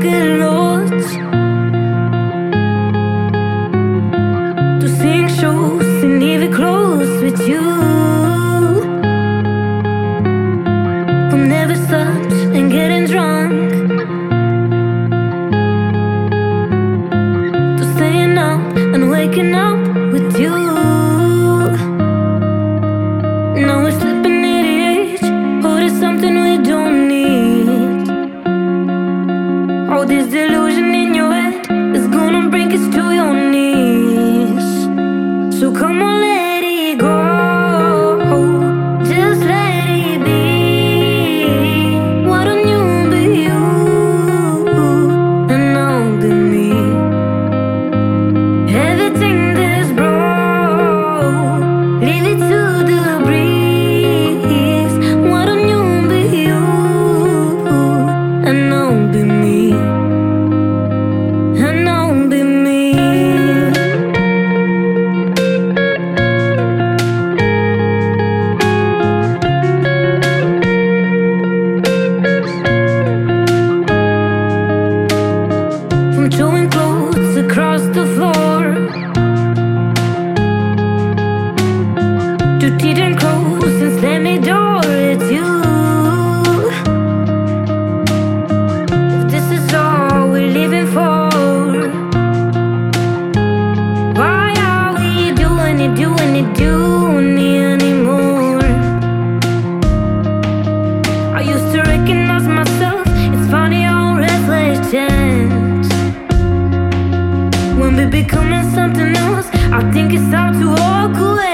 get lost to sing shows and even close with you. From never stops and getting drunk to staying up and waking up with you. Now we're slipping at the edge. Oh, there's something we don't need. All this delusion in your head is gonna bring us to your knees. So come on, let it go. Just let it be. Why don't you be you and I'll be me? Everything that's broke, leave it to the breeze. Why don't you be you and I'll be me? And I'll be me. From throwing clothes across the floor to teething crows and slamming door, it's you. If this is all we're living for, why are we doing it anymore? I used to recognize myself. It's funny how restless chance. When we becoming something else, I think it's time to walk away.